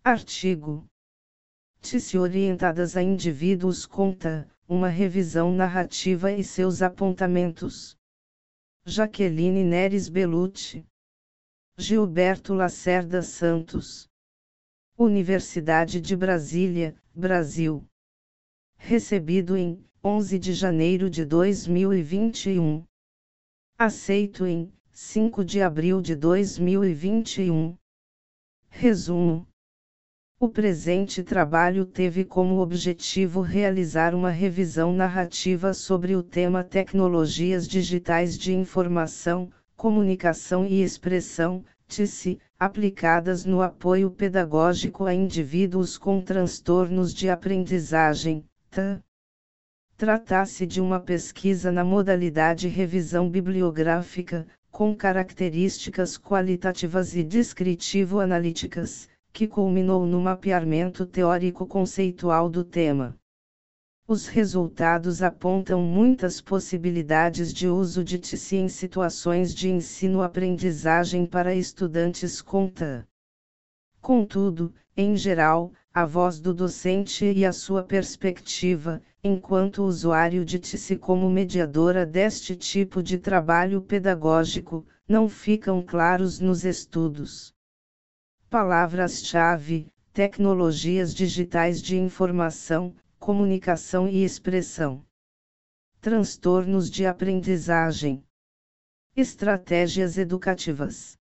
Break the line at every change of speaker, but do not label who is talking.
Artigo. TIC orientadas a indivíduos conta, uma revisão narrativa e seus apontamentos. Jaqueline Neres Bellucci. Gilberto Lacerda Santos. Universidade de Brasília, Brasil. Recebido em 11 de janeiro de 2021. Aceito em 5 de abril de 2021. Resumo. O presente trabalho teve como objetivo realizar uma revisão narrativa sobre o tema Tecnologias Digitais de Informação, Comunicação e Expressão, TIC, aplicadas no apoio pedagógico a indivíduos com transtornos de aprendizagem, TAA. Trata-se de uma pesquisa na modalidade revisão bibliográfica, com características qualitativas e descritivo-analíticas, que culminou no mapeamento teórico-conceitual do tema. Os resultados apontam muitas possibilidades de uso de TIC em situações de ensino-aprendizagem para estudantes com TAA. Contudo, em geral, a voz do docente e a sua perspectiva, enquanto usuário de TIC como mediadora deste tipo de trabalho pedagógico, não ficam claros nos estudos. Palavras-chave: tecnologias digitais de informação, comunicação e expressão. Transtornos de aprendizagem. Estratégias educativas.